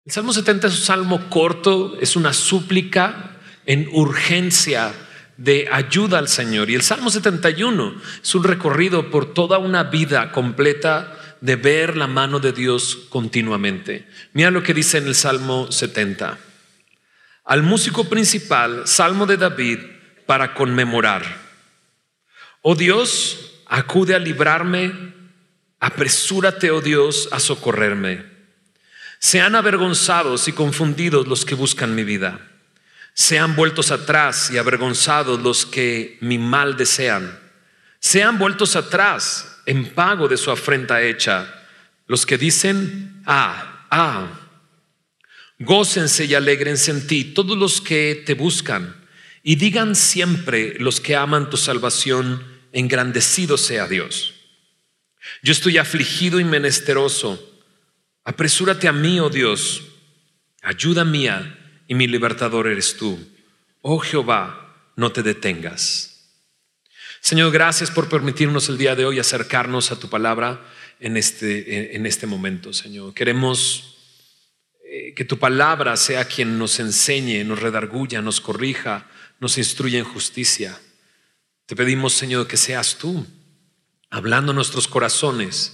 El Salmo 70 es un salmo corto, es una súplica en urgencia de ayuda al Señor. Y el Salmo 71 es un recorrido por toda una vida completa de ver la mano de Dios continuamente. Mira lo que dice en el Salmo 70. Al músico principal, Salmo de David, para conmemorar. Oh Dios, acude a librarme, apresúrate, oh Dios, a socorrerme. Sean avergonzados y confundidos los que buscan mi vida. Sean vueltos atrás y avergonzados los que mi mal desean. Sean vueltos atrás en pago de su afrenta hecha los que dicen, Gócense y alégrense en ti todos los que te buscan, y digan siempre los que aman tu salvación, engrandecido sea Dios. Yo estoy afligido y menesteroso. Apresúrate a mí, oh Dios, ayuda mía y mi libertador eres tú. Oh Jehová, no te detengas. Señor, gracias por permitirnos el día de hoy acercarnos a tu palabra en este momento, Señor. Queremos que tu palabra sea quien nos enseñe, nos redarguya, nos corrija, nos instruya en justicia. Te pedimos, Señor, que seas tú hablando a nuestros corazones,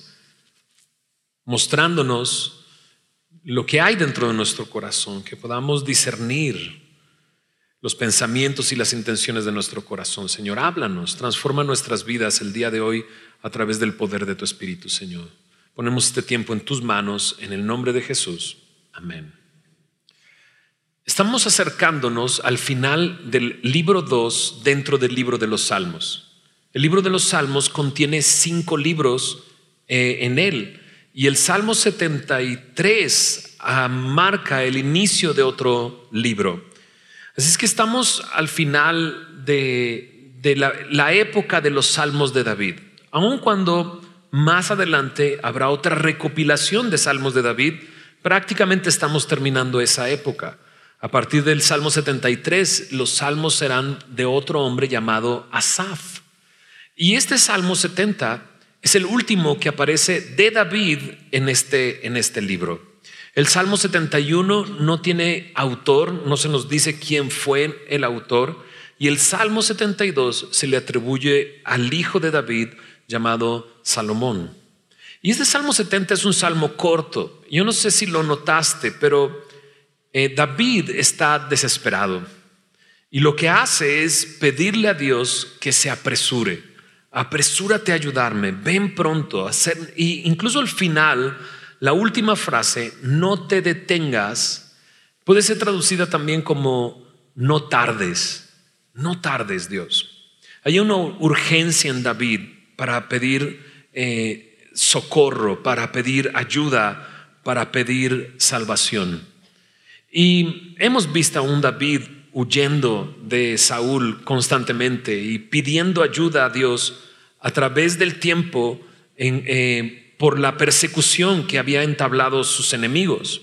mostrándonos lo que hay dentro de nuestro corazón, que podamos discernir los pensamientos y las intenciones de nuestro corazón. Señor, háblanos, transforma nuestras vidas el día de hoy a través del poder de tu Espíritu, Señor. Ponemos este tiempo en tus manos, en el nombre de Jesús. Amén. Estamos acercándonos al final del libro 2 dentro del libro de los Salmos. El libro de los Salmos contiene 5 libros en él. Y el Salmo 73 marca el inicio de otro libro. Así es que estamos al final de la época de los Salmos de David. Aun cuando más adelante habrá otra recopilación de Salmos de David, prácticamente estamos terminando esa época. A partir del Salmo 73, los salmos serán de otro hombre llamado Asaf. Y este Salmo 70 es el último que aparece de David en este libro. El Salmo 71 no tiene autor, no se nos dice quién fue el autor, y el Salmo 72 se le atribuye al hijo de David llamado Salomón. Y este Salmo 70 es un salmo corto. Yo no sé si lo notaste, pero David está desesperado y lo que hace es pedirle a Dios que se apresure. Apresúrate a ayudarme, ven pronto. Y incluso al final, la última frase, no te detengas, puede ser traducida también como no tardes Dios. Hay una urgencia en David para pedir socorro, para pedir ayuda, para pedir salvación. Y hemos visto a un David huyendo de Saúl constantemente y pidiendo ayuda a Dios a través del tiempo por la persecución que había entablado sus enemigos.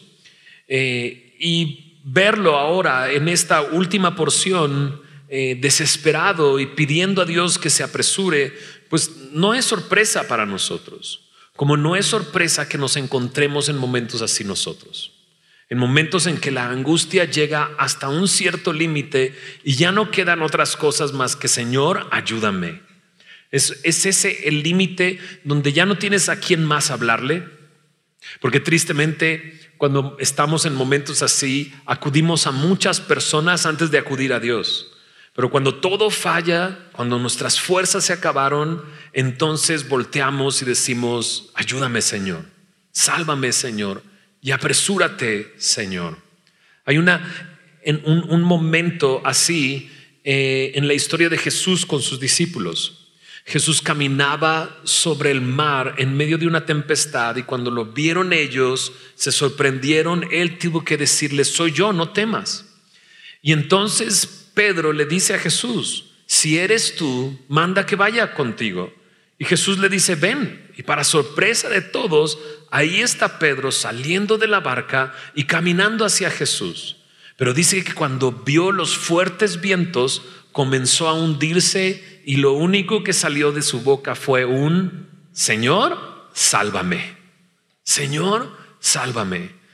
Y verlo ahora en esta última porción, desesperado y pidiendo a Dios que se apresure, pues no es sorpresa para nosotros, como no es sorpresa que nos encontremos en momentos así nosotros. En momentos en que la angustia llega hasta un cierto límite y ya no quedan otras cosas más que Señor, ayúdame. Es ese el límite donde ya no tienes a quién más hablarle, porque tristemente cuando estamos en momentos así acudimos a muchas personas antes de acudir a Dios. Pero cuando todo falla, cuando nuestras fuerzas se acabaron, entonces volteamos y decimos, ayúdame Señor, sálvame Señor. Y apresúrate, Señor. Hay un momento así en la historia de Jesús con sus discípulos. Jesús caminaba sobre el mar en medio de una tempestad y cuando lo vieron ellos, se sorprendieron. Él tuvo que decirles, soy yo, no temas. Y entonces Pedro le dice a Jesús, si eres tú, manda que vaya contigo. Y Jesús le dice, ven. Y para sorpresa de todos, ahí está Pedro saliendo de la barca y caminando hacia Jesús. Pero dice que cuando vio los fuertes vientos, comenzó a hundirse y lo único que salió de su boca fue un Señor, sálvame. Señor, sálvame.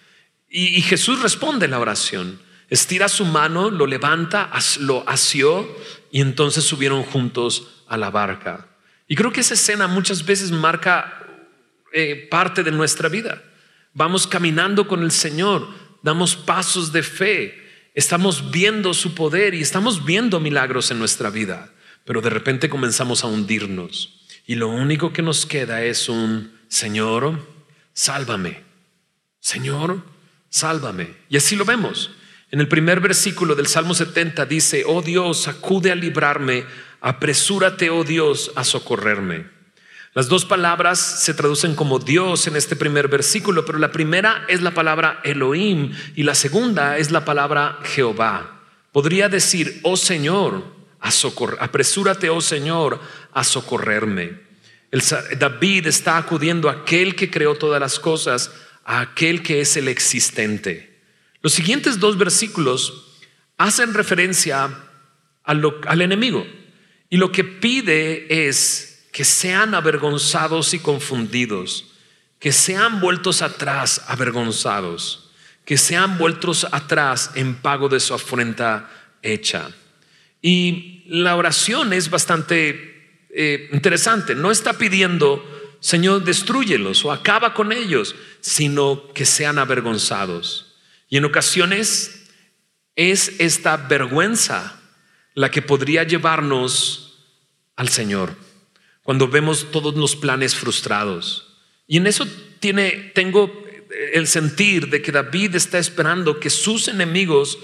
Y Jesús responde la oración. Estira su mano, lo levanta, lo asió y entonces subieron juntos a la barca. Y creo que esa escena muchas veces marca parte de nuestra vida. Vamos caminando con el Señor, damos pasos de fe, estamos viendo su poder y estamos viendo milagros en nuestra vida, pero de repente comenzamos a hundirnos y lo único que nos queda es un Señor, sálvame, Señor, sálvame. Y así lo vemos. En el primer versículo del Salmo 70 dice: oh Dios, acude a librarme, apresúrate, oh Dios, a socorrerme. Las dos palabras se traducen como Dios en este primer versículo, pero la primera es la palabra Elohim y la segunda es la palabra Jehová. Podría decir: oh Señor, apresúrate, oh Señor, a socorrerme. David está acudiendo a aquel que creó todas las cosas, a aquel que es el existente. Los siguientes dos versículos hacen referencia al enemigo y lo que pide es que sean avergonzados y confundidos, que sean vueltos atrás avergonzados, que sean vueltos atrás en pago de su afrenta hecha. Y la oración es bastante interesante. No está pidiendo: Señor, destrúyelos o acaba con ellos, sino que sean avergonzados. Y en ocasiones es esta vergüenza la que podría llevarnos al Señor, cuando vemos todos los planes frustrados. Y en eso tengo el sentir de que David está esperando que sus enemigos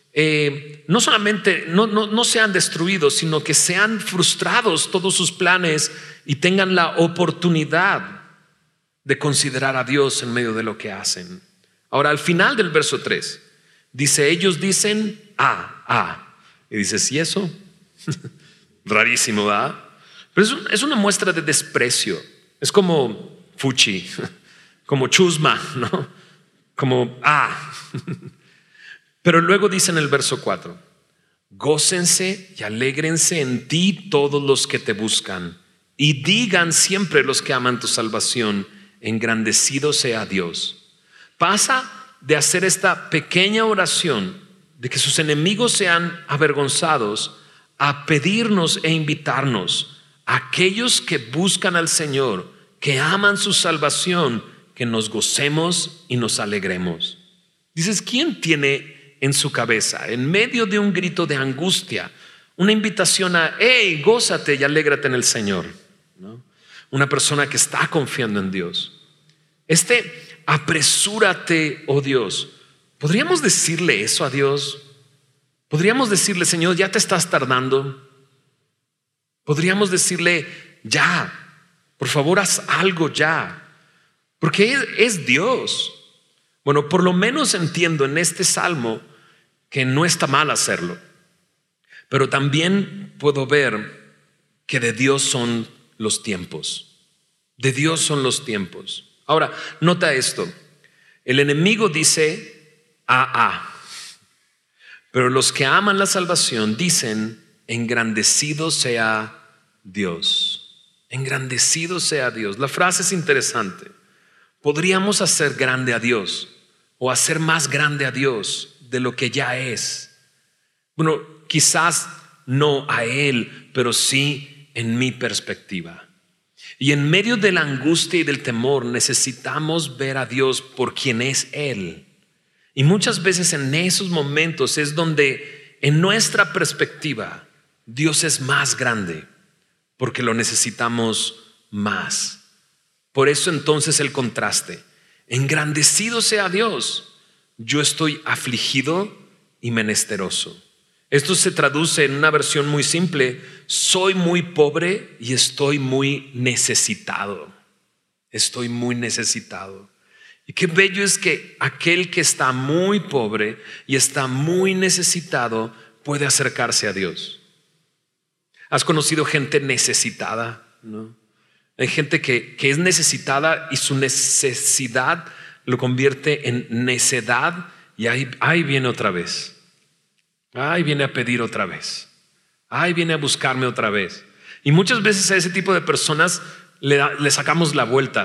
no solamente no sean destruidos, sino que sean frustrados todos sus planes y tengan la oportunidad de considerar a Dios en medio de lo que hacen. Ahora, al final del verso 3 dice: ellos dicen y dices: ¿y eso? Rarísimo, ¿verdad? Pero es una muestra de desprecio. Es como fuchi, como chusma, ¿no? Como Pero luego dice en el verso 4: gócense y alégrense en ti todos los que te buscan, y digan siempre los que aman tu salvación: engrandecido sea Dios. Pasa de hacer esta pequeña oración de que sus enemigos sean avergonzados a pedirnos e invitarnos a aquellos que buscan al Señor, que aman su salvación, que nos gocemos y nos alegremos. Dices: ¿quién tiene en su cabeza, en medio de un grito de angustia, una invitación a: hey, gózate y alégrate en el Señor, ¿no? Una persona que está confiando en Dios. Apresúrate, oh Dios. ¿Podríamos decirle eso a Dios? ¿Podríamos decirle: Señor, ya te estás tardando? ¿Podríamos decirle: ya, por favor, haz algo ya? Porque es Dios. Bueno, por lo menos entiendo en este salmo que no está mal hacerlo, pero también puedo ver que de Dios son los tiempos. De Dios son los tiempos. Ahora, nota esto: el enemigo dice pero los que aman la salvación dicen: engrandecido sea Dios. Engrandecido sea Dios. La frase es interesante. Podríamos hacer grande a Dios o hacer más grande a Dios de lo que ya es. Bueno, quizás no a Él, pero sí en mi perspectiva. Y en medio de la angustia y del temor necesitamos ver a Dios por quien es Él. Y muchas veces en esos momentos es donde en nuestra perspectiva Dios es más grande, porque lo necesitamos más. Por eso entonces el contraste: engrandecido sea Dios, yo estoy afligido y menesteroso. Esto se traduce en una versión muy simple: soy muy pobre y estoy muy necesitado. Estoy muy necesitado. Y qué bello es que aquel que está muy pobre y está muy necesitado puede acercarse a Dios. ¿Has conocido gente necesitada? ¿No? Hay gente que es necesitada y su necesidad lo convierte en necedad, y ahí viene otra vez. Ay, viene a pedir otra vez. Ay, viene a buscarme otra vez. Y muchas veces a ese tipo de personas le sacamos la vuelta.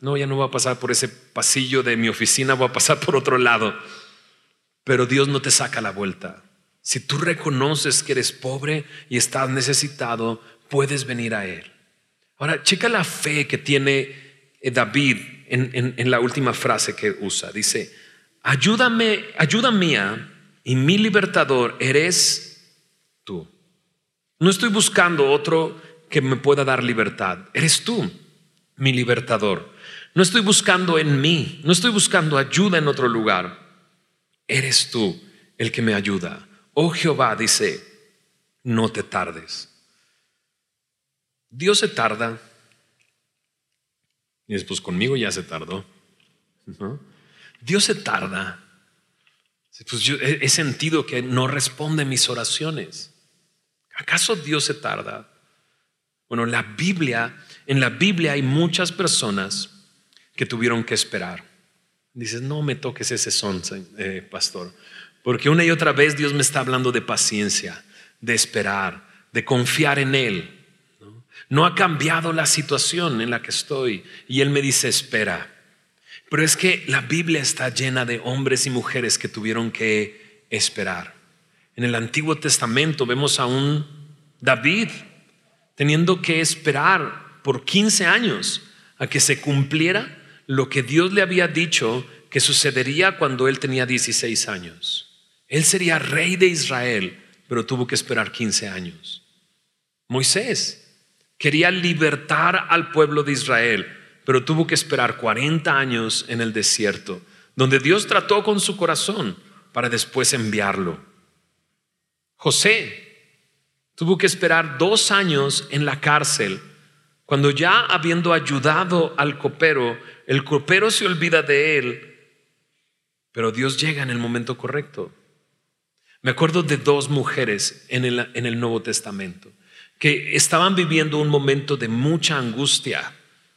No, ya no voy a pasar por ese pasillo de mi oficina, voy a pasar por otro lado. Pero Dios no te saca la vuelta. Si tú reconoces que eres pobre y estás necesitado, puedes venir a Él. Ahora, checa la fe que tiene David en la última frase que usa. Dice, ayuda mía y mi libertador eres tú. No estoy buscando otro que me pueda dar libertad. Eres tú, mi libertador. No estoy buscando en mí, no estoy buscando ayuda en otro lugar. Eres tú el que me ayuda. Oh Jehová, dice, no te tardes. Dios se tarda. Y después conmigo ya se tardó. Dios se tarda. Pues yo he sentido que no responde mis oraciones. ¿Acaso Dios se tarda? Bueno, en la Biblia hay muchas personas que tuvieron que esperar. Dices, no me toques ese son, pastor, porque una y otra vez Dios me está hablando de paciencia, de esperar, de confiar en Él. No ha cambiado la situación en la que estoy y Él me dice espera. Pero es que la Biblia está llena de hombres y mujeres que tuvieron que esperar. En el Antiguo Testamento vemos a un David teniendo que esperar por 15 años a que se cumpliera lo que Dios le había dicho que sucedería cuando él tenía 16 años. Él sería rey de Israel, pero tuvo que esperar 15 años. Moisés quería libertar al pueblo de Israel, pero tuvo que esperar 40 años en el desierto, donde Dios trató con su corazón para después enviarlo. José tuvo que esperar 2 años en la cárcel, cuando ya habiendo ayudado al copero, el copero se olvida de él, pero Dios llega en el momento correcto. Me acuerdo de 2 mujeres en el Nuevo Testamento que estaban viviendo un momento de mucha angustia.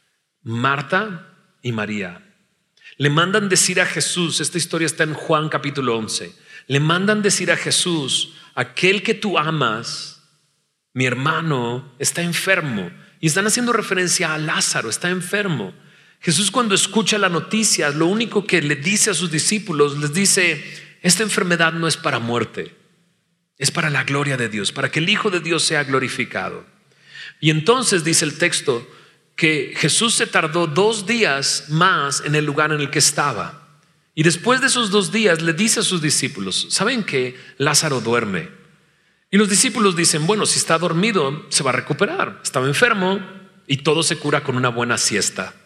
Marta y María. Le mandan decir a Jesús, esta historia está en Juan capítulo 11, le mandan decir a Jesús, aquel que tú amas, mi hermano, está enfermo. Y están haciendo referencia a Lázaro, está enfermo. Jesús, cuando escucha la noticia, lo único que le dice a sus discípulos, les dice, esta enfermedad no es para muerte, es para la gloria de Dios, para que el Hijo de Dios sea glorificado. Y entonces dice el texto que Jesús se tardó 2 días más en el lugar en el que estaba. Y después de esos 2 días le dice a sus discípulos, ¿saben qué? Lázaro duerme. Y los discípulos dicen, bueno, si está dormido se va a recuperar. Estaba enfermo y todo se cura con una buena siesta.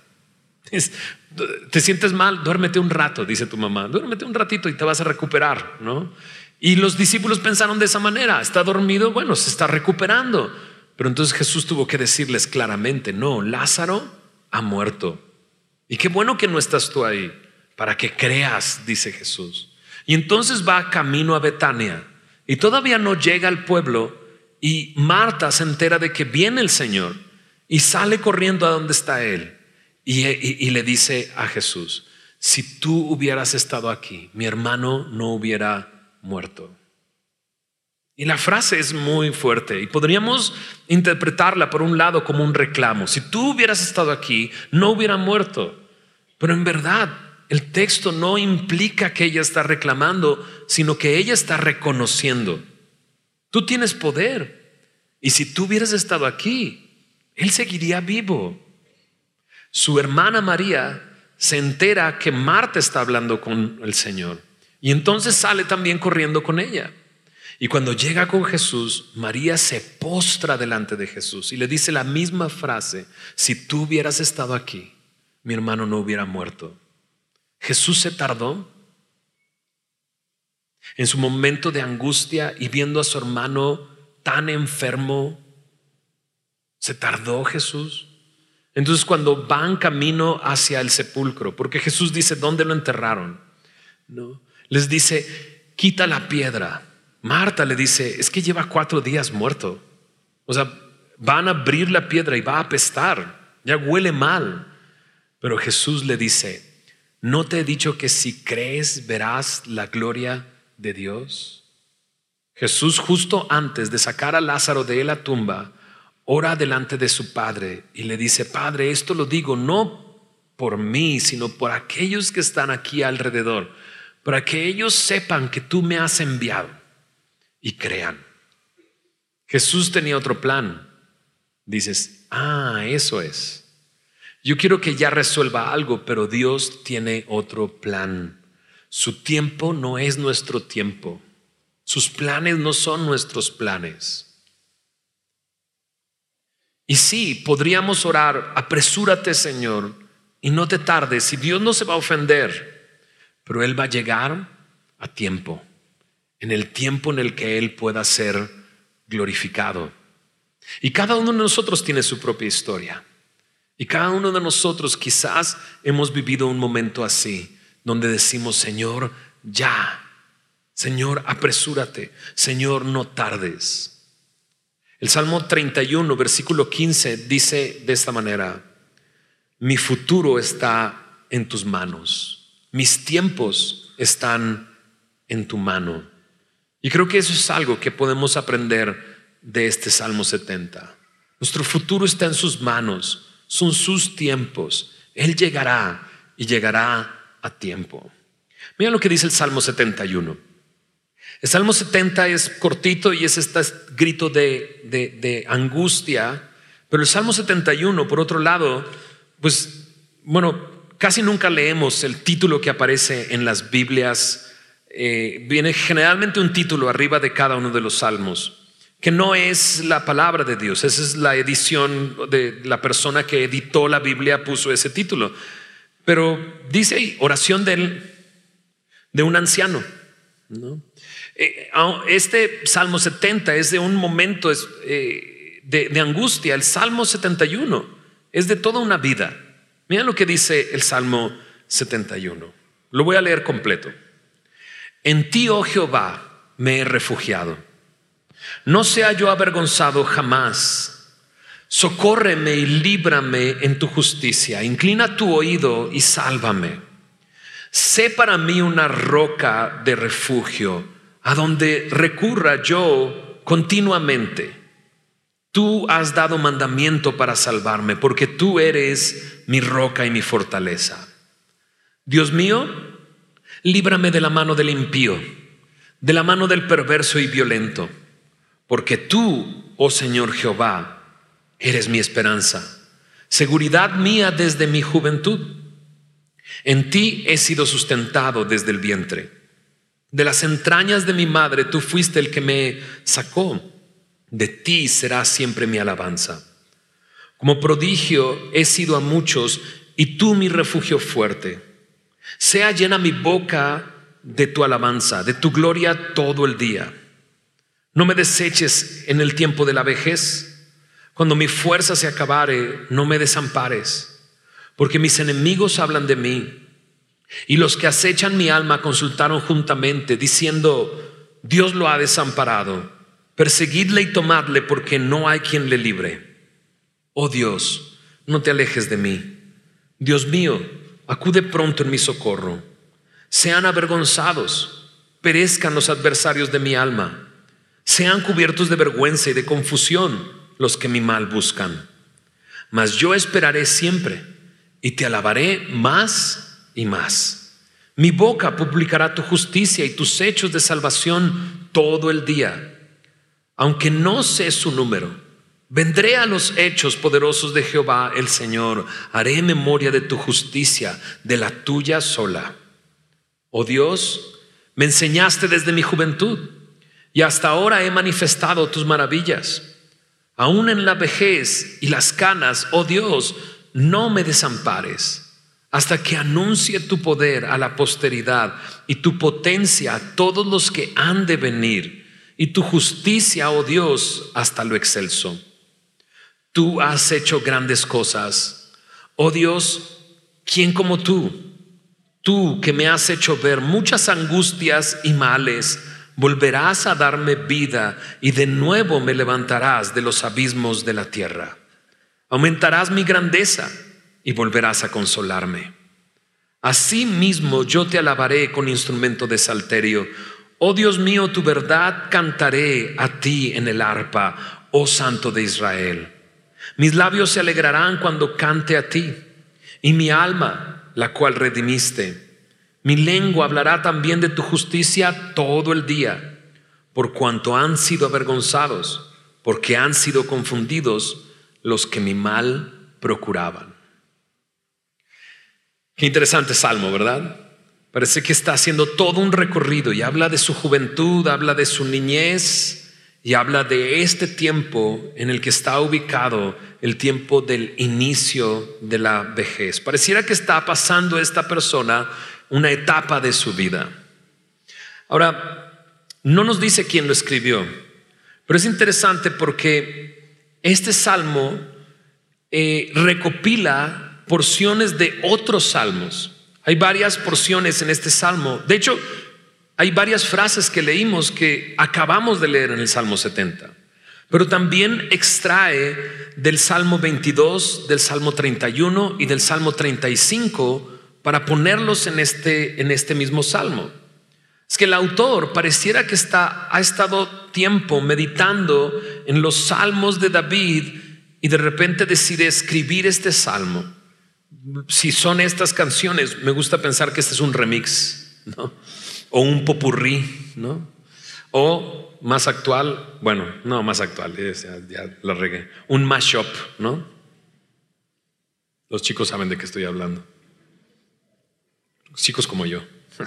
Te sientes mal, duérmete un rato, dice tu mamá, duérmete un ratito y te vas a recuperar, ¿no? Y los discípulos pensaron de esa manera, está dormido, bueno, se está recuperando. Pero entonces Jesús tuvo que decirles claramente, no, Lázaro ha muerto. Y qué bueno que no estás tú ahí, para que creas, dice Jesús. Y entonces va camino a Betania y todavía no llega al pueblo y Marta se entera de que viene el Señor y sale corriendo a donde está Él y le dice a Jesús, si tú hubieras estado aquí, mi hermano no hubiera muerto. Y la frase es muy fuerte y podríamos interpretarla por un lado como un reclamo. Si tú hubieras estado aquí, no hubiera muerto. Pero en verdad, el texto no implica que ella está reclamando, sino que ella está reconociendo. Tú tienes poder y si tú hubieras estado aquí, él seguiría vivo. Su hermana María se entera que Marta está hablando con el Señor y entonces sale también corriendo con ella. Y cuando llega con Jesús, María se postra delante de Jesús y le dice la misma frase, si tú hubieras estado aquí, mi hermano no hubiera muerto. Jesús se tardó en su momento de angustia y viendo a su hermano tan enfermo. ¿Se tardó Jesús? Entonces cuando van camino hacia el sepulcro, porque Jesús dice, ¿dónde lo enterraron? ¿No? Les dice, quita la piedra. Marta le dice, es que lleva 4 días muerto. O sea, van a abrir la piedra y va a apestar. Ya huele mal. Pero Jesús le dice, ¿no te he dicho que si crees verás la gloria de Dios? Jesús, justo antes de sacar a Lázaro de la tumba, ora delante de su padre y le dice, Padre, esto lo digo no por mí, sino por aquellos que están aquí alrededor, para que ellos sepan que tú me has enviado y crean. Jesús tenía otro plan. Dices, eso es. Yo quiero que ya resuelva algo, pero Dios tiene otro plan. Su tiempo no es nuestro tiempo. Sus planes no son nuestros planes. Y sí, podríamos orar, apresúrate, Señor, y no te tardes, y Dios no se va a ofender, pero Él va a llegar a tiempo, en el tiempo en el que Él pueda ser glorificado. Y cada uno de nosotros tiene su propia historia. Y cada uno de nosotros quizás hemos vivido un momento así, donde decimos, Señor, ya. Señor, apresúrate. Señor, no tardes. El Salmo 31, versículo 15 dice de esta manera: mi futuro está en tus manos. Mis tiempos están en tu mano. Y creo que eso es algo que podemos aprender de este Salmo 70. Nuestro futuro está en sus manos. Son sus tiempos. Él llegará y llegará a tiempo. Mira lo que dice el Salmo 71. El Salmo 70 es cortito y es este grito de angustia. Pero el Salmo 71, por otro lado, casi nunca leemos el título que aparece en las Biblias. Viene generalmente un título arriba de cada uno de los salmos, que no es la palabra de Dios. Esa es la edición de la persona que editó la Biblia, puso ese título. Pero dice ahí, oración de un anciano, ¿no? Este Salmo 70 es de un momento de angustia. El Salmo 71 es de toda una vida. Mira lo que dice el Salmo 71. Lo voy a leer completo. En ti, oh Jehová, me he refugiado. No sea yo avergonzado jamás. Socórreme y líbrame en tu justicia. Inclina tu oído y sálvame. Sé para mí una roca de refugio, a donde recurra yo continuamente. Tú has dado mandamiento para salvarme, porque tú eres mi roca y mi fortaleza. Dios mío, líbrame de la mano del impío, de la mano del perverso y violento. Porque tú, oh Señor Jehová, eres mi esperanza, seguridad mía desde mi juventud. En ti he sido sustentado desde el vientre. De las entrañas de mi madre tú fuiste el que me sacó. De ti será siempre mi alabanza. Como prodigio he sido a muchos, y tú mi refugio fuerte. Sea llena mi boca de tu alabanza, de tu gloria todo el día. No me deseches en el tiempo de la vejez. Cuando mi fuerza se acabare, no me desampares. Porque mis enemigos hablan de mí, y los que acechan mi alma consultaron juntamente, diciendo: Dios lo ha desamparado. Perseguidle y tomadle, porque no hay quien le libre. Oh Dios, no te alejes de mí. Dios mío, acude pronto en mi socorro. Sean avergonzados, perezcan los adversarios de mi alma. Sean cubiertos de vergüenza y de confusión los que mi mal buscan. Mas yo esperaré siempre y te alabaré más y más. Mi boca publicará tu justicia y tus hechos de salvación todo el día. Aunque no sé su número, vendré a los hechos poderosos de Jehová el Señor. Haré memoria de tu justicia, de la tuya sola. Oh Dios, me enseñaste desde mi juventud, y hasta ahora he manifestado tus maravillas. Aún en la vejez y las canas, oh Dios, no me desampares, hasta que anuncie tu poder a la posteridad y tu potencia a todos los que han de venir, y tu justicia, oh Dios, hasta lo excelso. Tú has hecho grandes cosas. Oh Dios, ¿quién como tú? Tú que me has hecho ver muchas angustias y males, volverás a darme vida y de nuevo me levantarás de los abismos de la tierra. Aumentarás mi grandeza y volverás a consolarme. Asimismo yo te alabaré con instrumento de salterio. Oh Dios mío, tu verdad cantaré a ti en el arpa, oh Santo de Israel. Mis labios se alegrarán cuando cante a ti, y mi alma, la cual redimiste. Mi lengua hablará también de tu justicia todo el día, por cuanto han sido avergonzados, porque han sido confundidos los que mi mal procuraban. Qué interesante salmo, ¿verdad? Parece que está haciendo todo un recorrido y habla de su juventud, habla de su niñez y habla de este tiempo en el que está ubicado, el tiempo del inicio de la vejez. Pareciera que está pasando esta persona una etapa de su vida. Ahora, no nos dice quién lo escribió, pero es interesante porque este salmo recopila porciones de otros salmos. Hay varias porciones en este salmo. De hecho, hay varias frases que leímos que acabamos de leer en el Salmo 70. Pero también extrae del Salmo 22, del Salmo 31 y del Salmo 35 para ponerlos en este mismo salmo. Es que el autor pareciera que ha estado tiempo meditando en los salmos de David y de repente decide escribir este salmo. Si son estas canciones, me gusta pensar que este es un remix, ¿no? O un popurrí, ¿no? O más actual, bueno, no más actual, ya la regué, un mashup, ¿no? Los chicos saben de qué estoy hablando. Chicos como yo.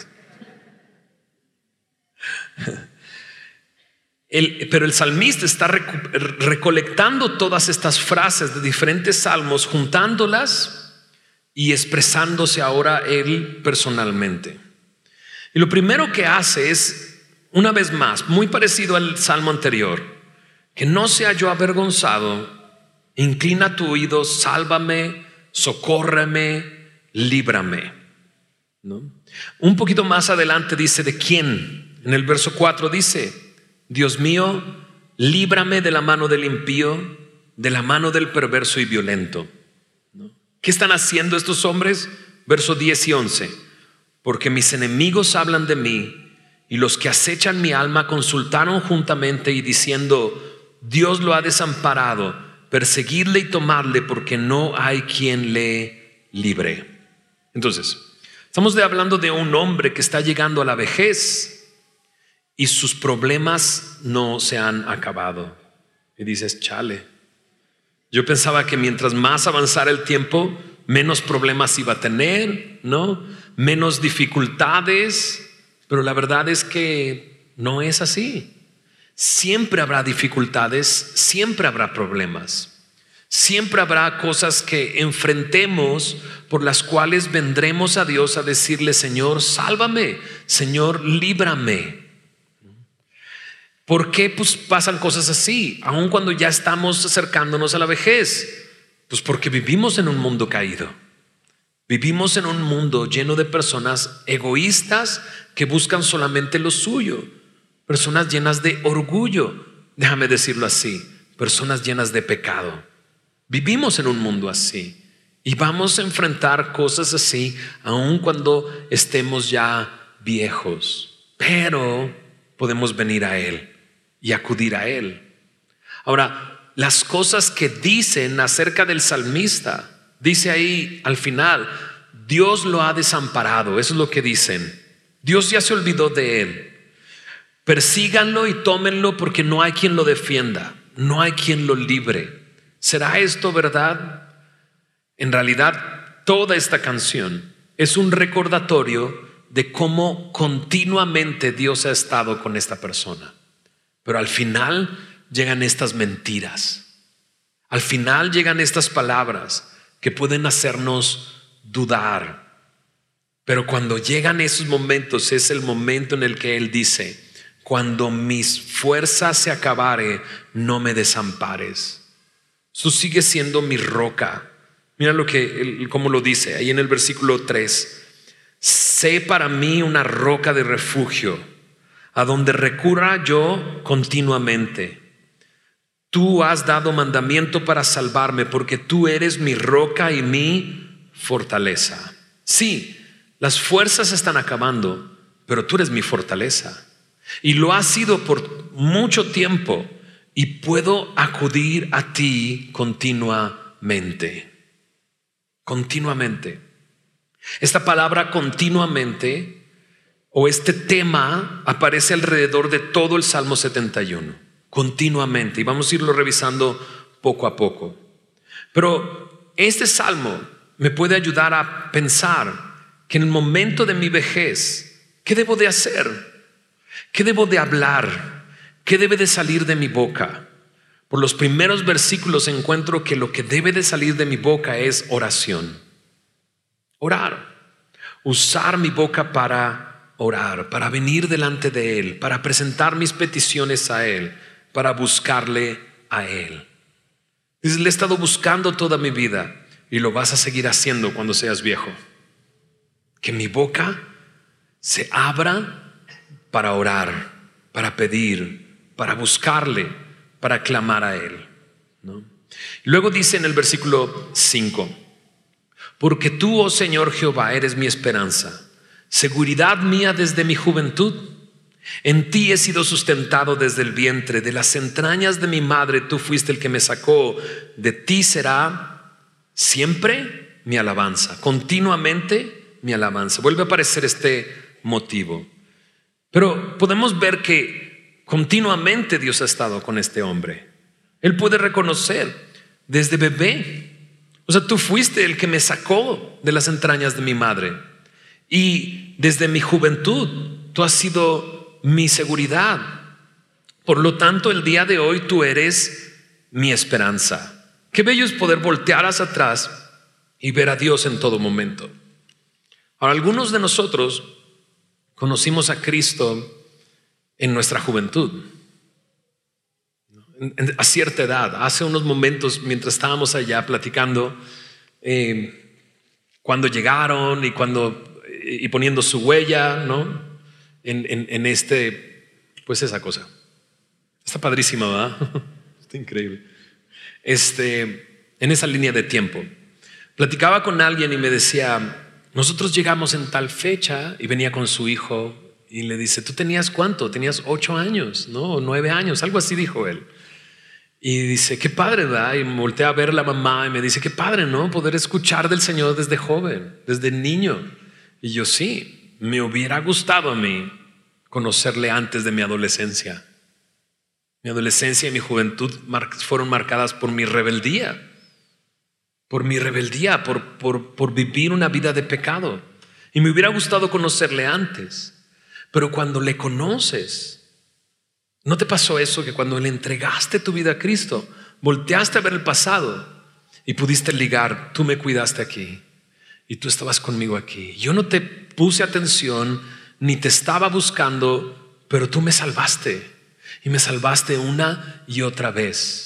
Pero el salmista está recolectando todas estas frases de diferentes salmos, juntándolas y expresándose ahora él personalmente. Y lo primero que hace es, una vez más, muy parecido al salmo anterior, que no sea yo avergonzado, inclina tu oído, sálvame, socórreme, líbrame, ¿no? Un poquito más adelante dice de quién. En el verso 4 dice: Dios mío, líbrame de la mano del impío, de la mano del perverso y violento, ¿no? ¿Qué están haciendo estos hombres? Verso 10 y 11: porque mis enemigos hablan de mí y los que acechan mi alma consultaron juntamente y diciendo: Dios lo ha desamparado, perseguidle y tomadle porque no hay quien le libre. Entonces, estamos hablando de un hombre que está llegando a la vejez y sus problemas no se han acabado. Y dices: chale, yo pensaba que mientras más avanzara el tiempo, menos problemas iba a tener, ¿no? Menos dificultades, pero la verdad es que no es así. Siempre habrá dificultades, siempre habrá problemas, siempre habrá cosas que enfrentemos por las cuales vendremos a Dios a decirle: Señor, sálvame, Señor, líbrame. ¿Por qué pasan cosas así, aun cuando ya estamos acercándonos a la vejez? Pues porque vivimos en un mundo caído. Vivimos en un mundo lleno de personas egoístas que buscan solamente lo suyo. Personas llenas de orgullo, déjame decirlo así, personas llenas de pecado. Vivimos en un mundo así y vamos a enfrentar cosas así aun cuando estemos ya viejos. Pero podemos venir a Él y acudir a Él. Ahora, las cosas que dicen acerca del salmista, dice ahí al final: Dios lo ha desamparado. Eso es lo que dicen. Dios ya se olvidó de él. Persíganlo y tómenlo porque no hay quien lo defienda, no hay quien lo libre. ¿Será esto verdad? En realidad, toda esta canción es un recordatorio de cómo continuamente Dios ha estado con esta persona. Pero al final llegan estas mentiras. Al final llegan estas palabras que pueden hacernos dudar. Pero cuando llegan esos momentos, es el momento en el que Él dice: cuando mis fuerzas se acabare, no me desampares. Tú sigues siendo mi roca. Mira cómo lo dice ahí en el versículo 3: sé para mí una roca de refugio, a donde recurra yo continuamente. Tú has dado mandamiento para salvarme, porque tú eres mi roca y mi fortaleza. Sí, las fuerzas se están acabando, pero tú eres mi fortaleza. Y lo has sido por mucho tiempo, y puedo acudir a ti continuamente. continuamente. Esta palabra continuamente o este tema aparece alrededor de todo el Salmo 71, continuamente, y vamos a irlo revisando poco a poco. Pero este salmo me puede ayudar a pensar que en el momento de mi vejez, ¿qué debo de hacer? ¿Qué debo de hablar? ¿Qué debe de salir de mi boca? Por los primeros versículos encuentro que lo que debe de salir de mi boca es oración. Orar. Usar mi boca para orar, para venir delante de Él, para presentar mis peticiones a Él, para buscarle a Él. Dices, le he estado buscando toda mi vida y lo vas a seguir haciendo cuando seas viejo. Que mi boca se abra para orar, para pedir, para buscarle, para clamar a Él, ¿no? Luego dice en el versículo 5, porque tú, oh Señor Jehová, eres mi esperanza, seguridad mía desde mi juventud. En ti he sido sustentado desde el vientre, de las entrañas de mi madre tú fuiste el que me sacó. De ti será siempre mi alabanza, continuamente mi alabanza. Vuelve a aparecer este motivo. Pero podemos ver que continuamente Dios ha estado con este hombre. Él puede reconocer desde bebé. O sea, tú fuiste el que me sacó de las entrañas de mi madre. Y desde mi juventud tú has sido mi seguridad. Por lo tanto, el día de hoy tú eres mi esperanza. Qué bello es poder voltear hacia atrás y ver a Dios en todo momento. Ahora, algunos de nosotros conocimos a Cristo en nuestra juventud, a cierta edad. Hace unos momentos, mientras estábamos allá platicando, cuando llegaron y poniendo su huella, ¿no? En pues esa cosa. Está padrísima, ¿verdad? Está increíble. En esa línea de tiempo. Platicaba con alguien y me decía, nosotros llegamos en tal fecha, y venía con su hijo y le dice, ¿tú tenías cuánto? Tenías 8 años, ¿no? 9 años, algo así dijo él. Y dice, qué padre, ¿verdad? Y me volteé a ver a la mamá y me dice, qué padre, ¿no? Poder escuchar del Señor desde joven, desde niño. Y yo sí, me hubiera gustado a mí conocerle antes de mi adolescencia. Mi adolescencia y mi juventud fueron marcadas por mi rebeldía. Por vivir una vida de pecado. Y me hubiera gustado conocerle antes. Pero cuando le conoces, ¿no te pasó eso? Que cuando le entregaste tu vida a Cristo, volteaste a ver el pasado y pudiste ligar, tú me cuidaste aquí y tú estabas conmigo aquí. Yo no te puse atención ni te estaba buscando, pero tú me salvaste y me salvaste una y otra vez.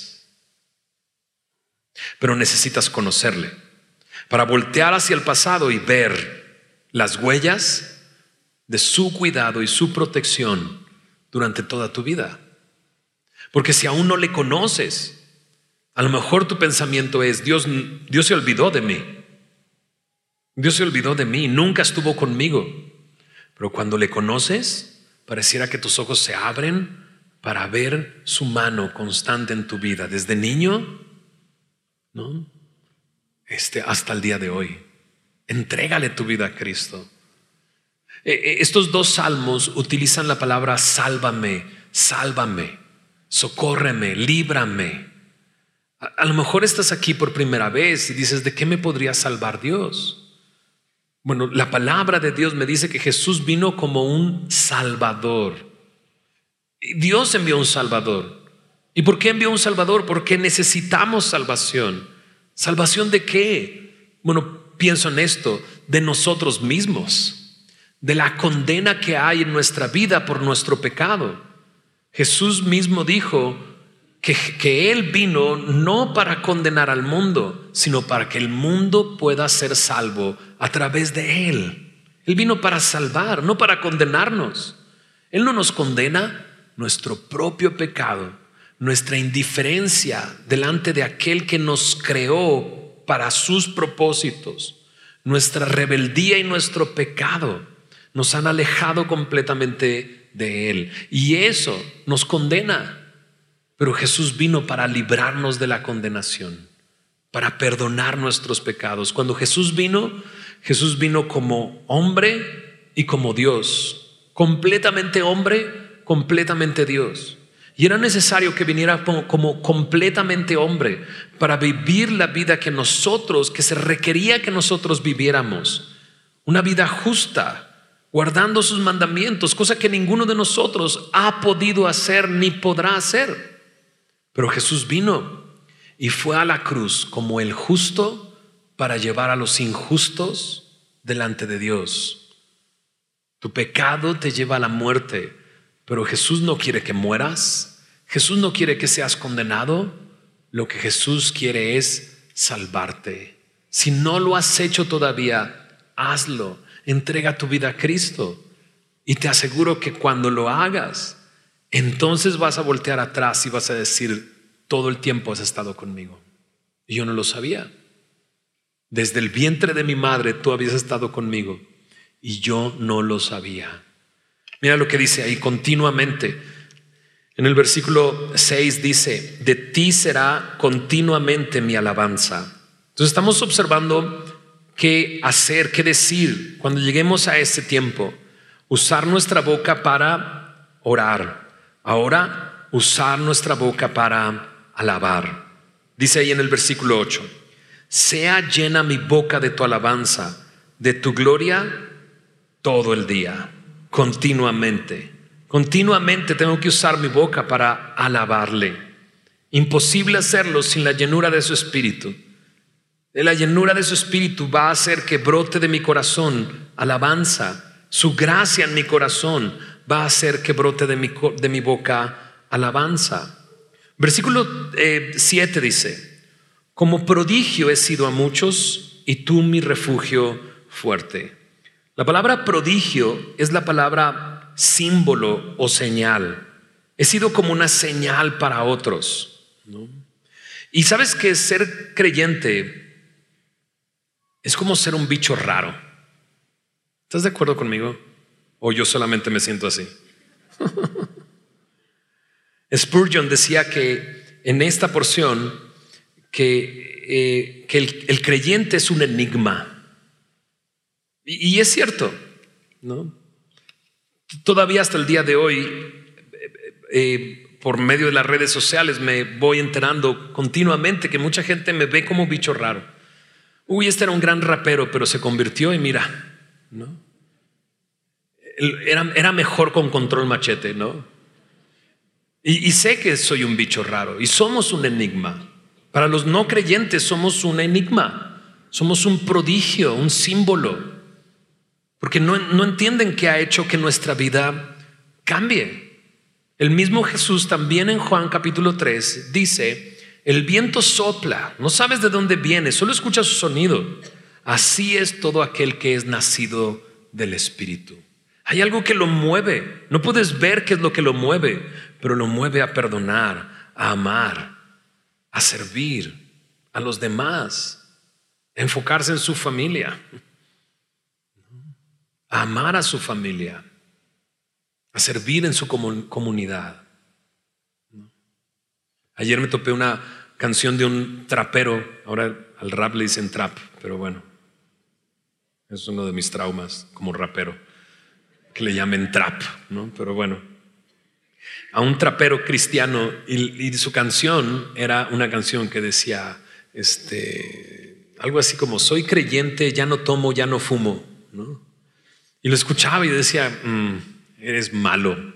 Pero necesitas conocerle para voltear hacia el pasado y ver las huellas de su cuidado y su protección durante toda tu vida. Porque si aún no le conoces, a lo mejor tu pensamiento es, Dios se olvidó de mí. Dios se olvidó de mí, nunca estuvo conmigo. Pero cuando le conoces, pareciera que tus ojos se abren para ver su mano constante en tu vida, desde niño, ¿no? Hasta el día de hoy. Entrégale tu vida a Cristo. Estos dos salmos utilizan la palabra sálvame, sálvame, socórreme, líbrame. A lo mejor estás aquí por primera vez y dices, ¿de qué me podría salvar Dios? Bueno, la palabra de Dios me dice que Jesús vino como un salvador. Dios envió un salvador. ¿Y por qué envió un salvador? Porque necesitamos salvación. ¿Salvación de qué? Bueno, pienso en esto, de nosotros mismos, de la condena que hay en nuestra vida por nuestro pecado. Jesús mismo dijo que Él vino no para condenar al mundo, sino para que el mundo pueda ser salvo a través de Él. Él vino para salvar, no para condenarnos. Él no nos condena, nuestro propio pecado, nuestra indiferencia delante de aquel que nos creó para sus propósitos, nuestra rebeldía y nuestro pecado nos han alejado completamente de Él. Y eso nos condena. Pero Jesús vino para librarnos de la condenación, para perdonar nuestros pecados. Cuando Jesús vino como hombre y como Dios, completamente hombre, completamente Dios. Y era necesario que viniera como completamente hombre para vivir la vida que se requería que nosotros viviéramos. Una vida justa, guardando sus mandamientos, cosa que ninguno de nosotros ha podido hacer ni podrá hacer. Pero Jesús vino y fue a la cruz como el justo para llevar a los injustos delante de Dios. Tu pecado te lleva a la muerte, pero Jesús no quiere que mueras. Jesús no quiere que seas condenado. Lo que Jesús quiere es salvarte. Si no lo has hecho todavía, hazlo. Entrega tu vida a Cristo. Y te aseguro que cuando lo hagas, entonces vas a voltear atrás y vas a decir: todo el tiempo has estado conmigo. Y yo no lo sabía. Desde el vientre de mi madre tú habías estado conmigo y yo no lo sabía. Mira lo que dice ahí continuamente. En el versículo 6 dice: de ti será continuamente mi alabanza. Entonces estamos observando qué hacer, qué decir cuando lleguemos a ese tiempo. Usar nuestra boca para orar. Ahora usar nuestra boca para alabar. Dice ahí en el versículo 8: sea llena mi boca de tu alabanza, de tu gloria todo el día, continuamente. Continuamente tengo que usar mi boca para alabarle. Imposible hacerlo sin la llenura de su espíritu. La llenura de su espíritu va a hacer que brote de mi corazón alabanza. Su gracia en mi corazón va a hacer que brote de mi boca alabanza. Versículo 7 dice: como prodigio he sido a muchos y tú mi refugio fuerte. La palabra prodigio es la palabra símbolo o señal. He sido como una señal para otros, ¿no? Y sabes que ser creyente es como ser un bicho raro. ¿Estás de acuerdo conmigo? ¿O yo solamente me siento así? Spurgeon decía que en esta porción que el creyente es un enigma. Y es cierto, ¿no? Todavía hasta el día de hoy, por medio de las redes sociales, me voy enterando continuamente que mucha gente me ve como bicho raro. Uy, este era un gran rapero, pero se convirtió y mira, ¿no? Era mejor con Control Machete, ¿no? Y sé que soy un bicho raro y somos un enigma. Para los no creyentes somos un enigma, somos un prodigio, un símbolo, porque no entienden qué ha hecho que nuestra vida cambie. El mismo Jesús también en Juan capítulo 3 dice: el viento sopla, no sabes de dónde viene, solo escuchas su sonido. Así es todo aquel que es nacido del Espíritu. Hay algo que lo mueve, no puedes ver qué es lo que lo mueve, pero lo mueve a perdonar, a amar, a servir a los demás, a enfocarse en su familia, a amar a su familia, a servir en su comunidad. Ayer me topé una canción de un trapero, ahora al rap le dicen trap, pero bueno, es uno de mis traumas como rapero, que le llamen trap, ¿no? Pero bueno, a un trapero cristiano, y su canción era una canción que decía algo así como: soy creyente, ya no tomo, ya no fumo, ¿no? Y lo escuchaba y decía: eres malo.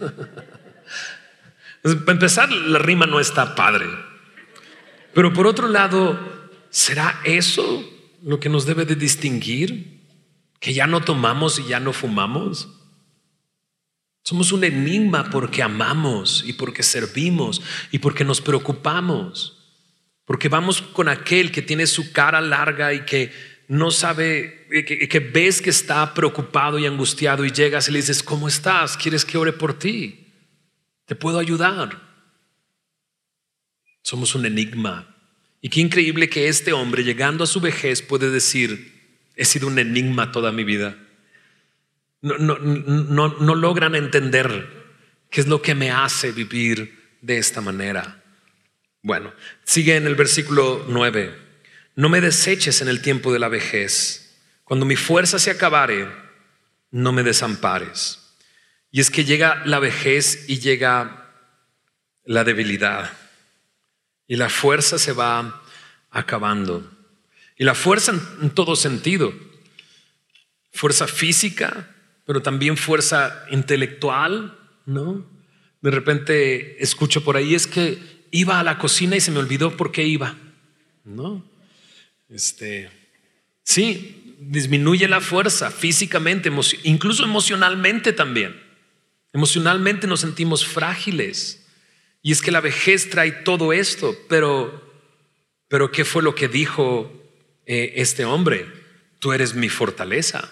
Para empezar, la rima no está padre, pero por otro lado, ¿será eso lo que nos debe de distinguir? ¿Que ya no tomamos y ya no fumamos? Somos un enigma porque amamos y porque servimos y porque nos preocupamos, porque vamos con aquel que tiene su cara larga y que no sabe, que ves que está preocupado y angustiado, y llegas y le dices: ¿cómo estás? ¿Quieres que ore por ti? ¿Te puedo ayudar? Somos un enigma. Y qué increíble que este hombre, llegando a su vejez, puede decir: he sido un enigma toda mi vida. No logran entender qué es lo que me hace vivir de esta manera. Bueno, sigue en el versículo 9. no me deseches en el tiempo de la vejez. Cuando mi fuerza se acabare, no me desampares. Y es que llega la vejez y llega la debilidad. Y la fuerza se va acabando. Y la fuerza en todo sentido. Fuerza física, pero también fuerza intelectual, ¿no? De repente escucho por ahí, es que iba a la cocina y se me olvidó por qué iba, ¿no? Sí, disminuye la fuerza físicamente, incluso emocionalmente también. Emocionalmente nos sentimos frágiles. Y es que la vejez trae todo esto, pero ¿qué fue lo que dijo este hombre? Tú eres mi fortaleza.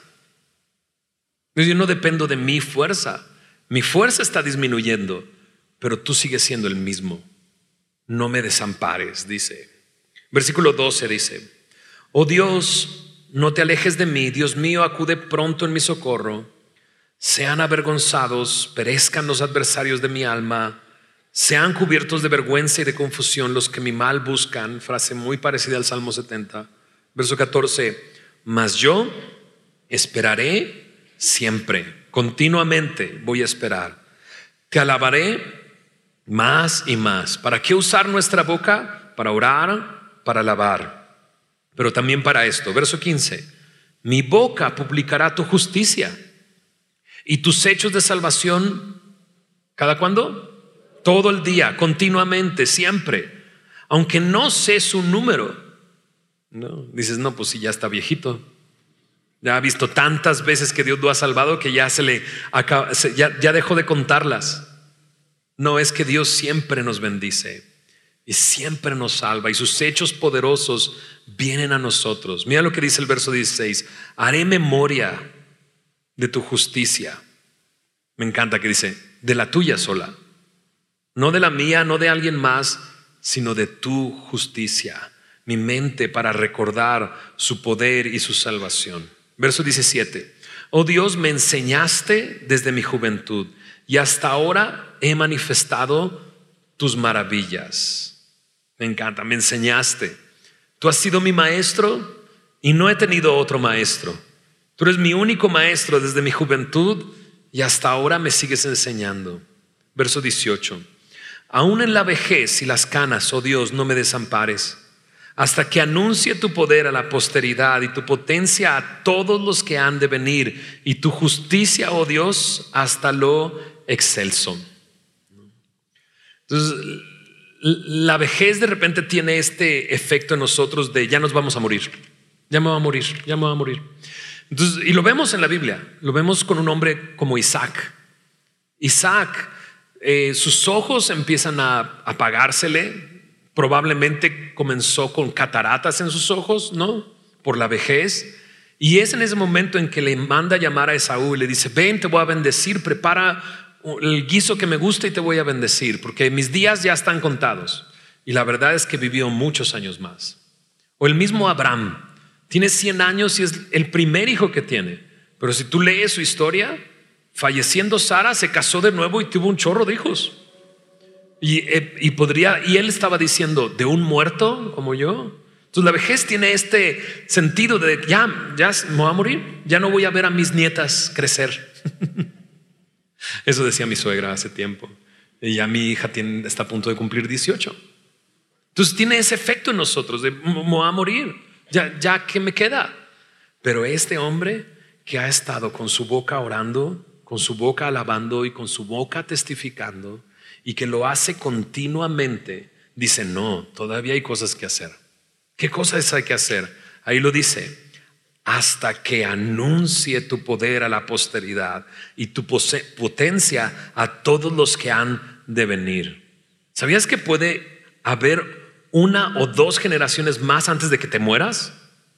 Yo no dependo de mi fuerza. Mi fuerza está disminuyendo, pero tú sigues siendo el mismo. No me desampares, dice. Versículo 12 dice: oh Dios, no te alejes de mí. Dios mío, acude pronto en mi socorro. Sean avergonzados, perezcan los adversarios de mi alma. Sean cubiertos de vergüenza y de confusión los que mi mal buscan. Frase muy parecida al Salmo 70. Verso 14: mas yo esperaré siempre, continuamente voy a esperar. Te alabaré más y más. ¿Para qué usar nuestra boca? Para orar, para alabar, pero también para esto. Verso 15: mi boca publicará tu justicia y tus hechos de salvación. ¿Cada cuándo? Todo el día, continuamente, siempre. Aunque no sé su número. No, dices, no, pues si ya está viejito. Ya ha visto tantas veces que Dios lo ha salvado que ya ya dejó de contarlas. No, es que Dios siempre nos bendice y siempre nos salva, y sus hechos poderosos vienen a nosotros. Mira lo que dice el verso 16: haré memoria de tu justicia. Me encanta que dice, de la tuya sola, no de la mía, no de alguien más, sino de tu justicia. Mi mente para recordar su poder y su salvación. Verso 17: oh Dios, me enseñaste desde mi juventud y hasta ahora he manifestado tus maravillas. Me encanta, me enseñaste. Tú has sido mi maestro y no he tenido otro maestro. Tú eres mi único maestro desde mi juventud y hasta ahora me sigues enseñando. Verso 18: aún en la vejez y las canas, oh Dios, no me desampares, hasta que anuncie tu poder a la posteridad y tu potencia a todos los que han de venir, y tu justicia, oh Dios, hasta lo excelso. Entonces, la vejez de repente tiene este efecto en nosotros de ya nos vamos a morir, ya me voy a morir, ya me voy a morir. Entonces, y lo vemos en la Biblia, lo vemos con un hombre como Isaac. Isaac, sus ojos empiezan a apagársele. Probablemente comenzó con cataratas en sus ojos, ¿no? Por la vejez. Y es en ese momento en que le manda a llamar a Esaú y le dice: ven, te voy a bendecir, prepara el guiso que me gusta y te voy a bendecir, porque mis días ya están contados. Y la verdad es que vivió muchos años más. O el mismo Abraham, tiene 100 años y es el primer hijo que tiene. Pero si tú lees su historia, falleciendo Sara, se casó de nuevo y tuvo un chorro de hijos. Y él estaba diciendo, ¿de un muerto como yo? Entonces la vejez tiene este sentido de ya me voy a morir, ya no voy a ver a mis nietas crecer. Eso decía mi suegra hace tiempo. Y ya mi hija está a punto de cumplir 18. Entonces tiene ese efecto en nosotros de me voy a morir, ya ¿qué me queda? Pero este hombre que ha estado con su boca orando, con su boca alabando y con su boca testificando, y que lo hace continuamente, dice, no, todavía hay cosas que hacer. ¿Qué cosas hay que hacer? Ahí lo dice: hasta que anuncie tu poder a la posteridad y tu potencia a todos los que han de venir. ¿Sabías que puede haber una o dos generaciones más antes de que te mueras?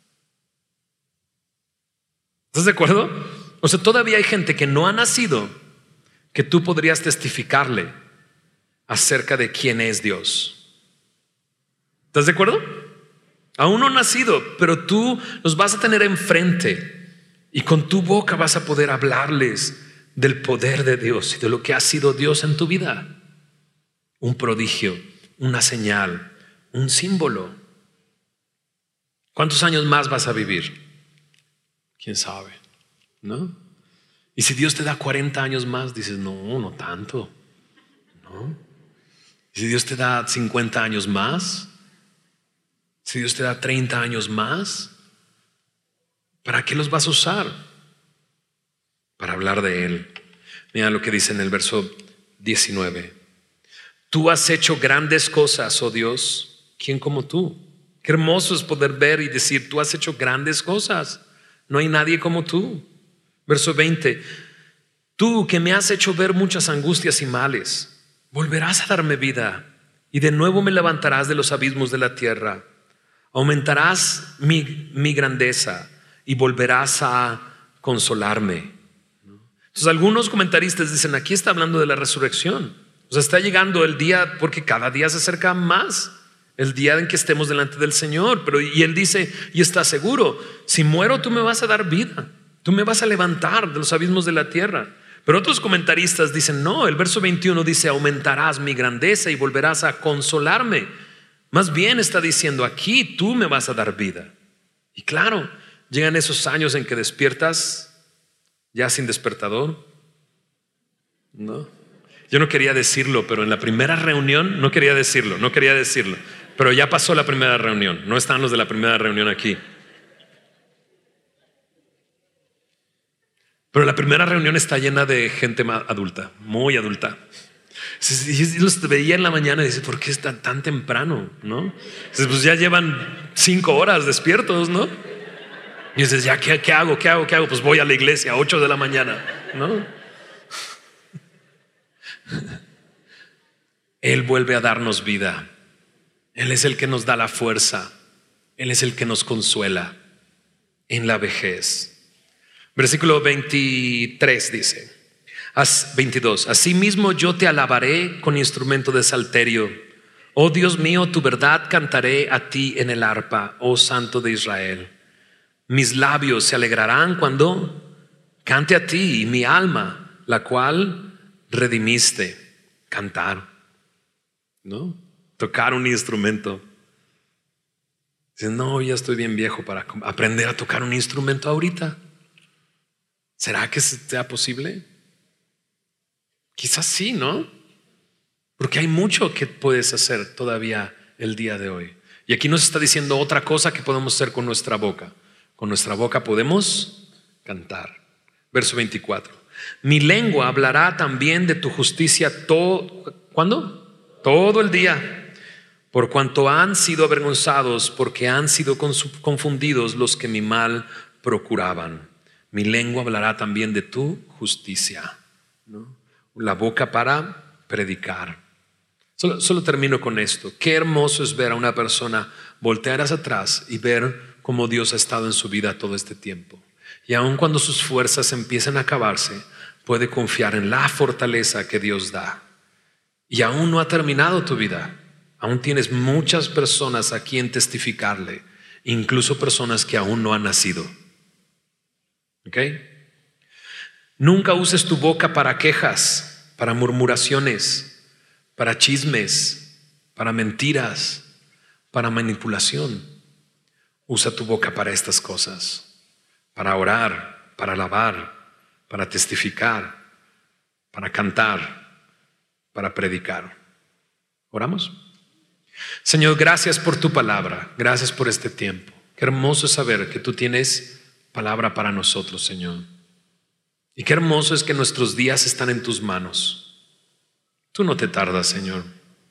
¿Estás de acuerdo? O sea, todavía hay gente que no ha nacido que tú podrías testificarle acerca de quién es Dios. ¿Estás de acuerdo? Aún no nacido, pero tú los vas a tener enfrente y con tu boca vas a poder hablarles del poder de Dios y de lo que ha sido Dios en tu vida. Un prodigio, una señal, un símbolo. ¿Cuántos años más vas a vivir? ¿Quién sabe? ¿No? Y si Dios te da 40 años más, dices, no, no tanto. ¿No? Y si Dios te da 50 años más, si Dios te da 30 años más, ¿para qué los vas a usar? Para hablar de Él. Mira lo que dice en el verso 19. Tú has hecho grandes cosas, oh Dios. ¿Quién como tú? Qué hermoso es poder ver y decir, tú has hecho grandes cosas. No hay nadie como tú. Verso 20. Tú que me has hecho ver muchas angustias y males, volverás a darme vida y de nuevo me levantarás de los abismos de la tierra. Aumentarás mi grandeza y volverás a consolarme. Entonces algunos comentaristas dicen, aquí está hablando de la resurrección. O sea, está llegando el día, porque cada día se acerca más el día en que estemos delante del Señor. Y Él dice, y está seguro, si muero tú me vas a dar vida, tú me vas a levantar de los abismos de la tierra. Pero otros comentaristas dicen, no, el verso 21 dice, aumentarás mi grandeza y volverás a consolarme. Más bien está diciendo, aquí tú me vas a dar vida. Y claro, llegan esos años en que despiertas ya sin despertador. No, yo no quería decirlo, pero en la primera reunión no quería decirlo. Pero ya pasó la primera reunión. No están los de la primera reunión aquí. Pero la primera reunión está llena de gente adulta, muy adulta. Y los veía en la mañana y dice, ¿por qué está tan temprano? ¿No? Entonces, pues ya llevan 5 horas despiertos, ¿no? Y dices, ya, ¿qué hago? Pues voy a la iglesia a 8 de la mañana, ¿no? Él vuelve a darnos vida. Él es el que nos da la fuerza. Él es el que nos consuela en la vejez. Versículo 23 dice, 22, asimismo yo te alabaré con instrumento de salterio. Oh Dios mío, tu verdad cantaré a ti en el arpa, oh Santo de Israel. Mis labios se alegrarán cuando cante a ti, y mi alma, la cual redimiste. Cantar, ¿no? Tocar un instrumento. Dices, no, ya estoy bien viejo para aprender a tocar un instrumento ahorita. ¿Será que sea posible? Quizás sí, ¿no? Porque hay mucho que puedes hacer todavía el día de hoy. Y aquí nos está diciendo otra cosa que podemos hacer con nuestra boca. Con nuestra boca podemos cantar. Verso 24. Mi lengua hablará también de tu justicia ¿cuándo? Todo el día. Por cuanto han sido avergonzados, porque han sido confundidos los que mi mal procuraban. Mi lengua hablará también de tu justicia, ¿no? La boca para predicar. Solo termino con esto. Qué hermoso es ver a una persona voltear hacia atrás y ver cómo Dios ha estado en su vida todo este tiempo. Y aun cuando sus fuerzas empiezan a acabarse, puede confiar en la fortaleza que Dios da. Y aún no ha terminado tu vida. Aún tienes muchas personas a quien testificarle, incluso personas que aún no han nacido. ¿Ok? Nunca uses tu boca para quejas, para murmuraciones, para chismes, para mentiras, para manipulación. Usa tu boca para estas cosas, para orar, para alabar, para testificar, para cantar, para predicar. ¿Oramos? Señor, gracias por tu palabra, gracias por este tiempo. Qué hermoso es saber que tú tienes palabra para nosotros, Señor. Y qué hermoso es que nuestros días están en tus manos. Tú no te tardas, Señor.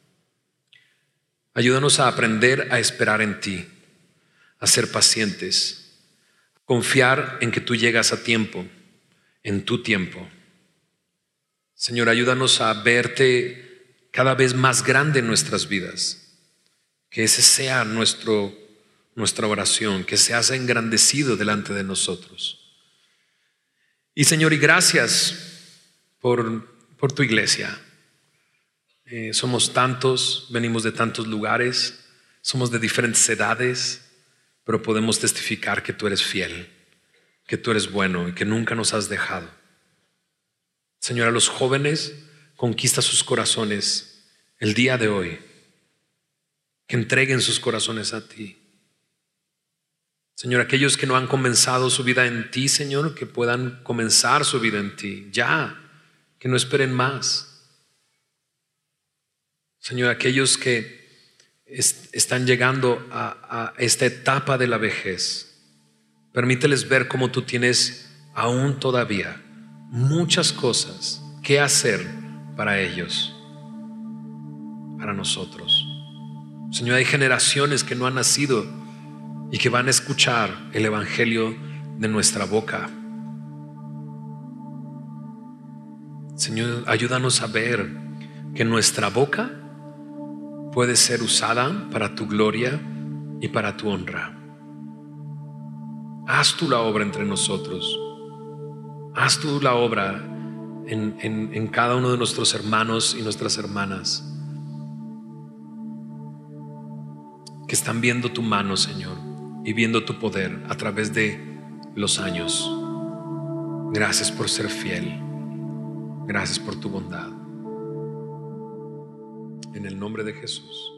Ayúdanos a aprender a esperar en ti, a ser pacientes, a confiar en que tú llegas a tiempo, en tu tiempo. Señor, ayúdanos a verte cada vez más grande en nuestras vidas. Que ese sea nuestra oración, que seas engrandecido delante de nosotros. Y Señor, y gracias por tu iglesia. Somos tantos, venimos de tantos lugares, somos de diferentes edades, pero podemos testificar que tú eres fiel, que tú eres bueno y que nunca nos has dejado. Señor, a los jóvenes, conquista sus corazones el día de hoy, que entreguen sus corazones a ti. Señor, aquellos que no han comenzado su vida en ti, Señor, que puedan comenzar su vida en ti ya, que no esperen más. Señor, aquellos que están llegando a esta etapa de la vejez, permíteles ver cómo tú tienes aún todavía muchas cosas que hacer para ellos, para nosotros. Señor, hay generaciones que no han nacido y que van a escuchar el evangelio de nuestra boca. Señor, ayúdanos a ver que nuestra boca puede ser usada para tu gloria y para tu honra. Haz tú la obra entre nosotros. Haz tú la obra en cada uno de nuestros hermanos y nuestras hermanas que están viendo tu mano, Señor, y viendo tu poder a través de los años. Gracias por ser fiel. Gracias por tu bondad. En el nombre de Jesús.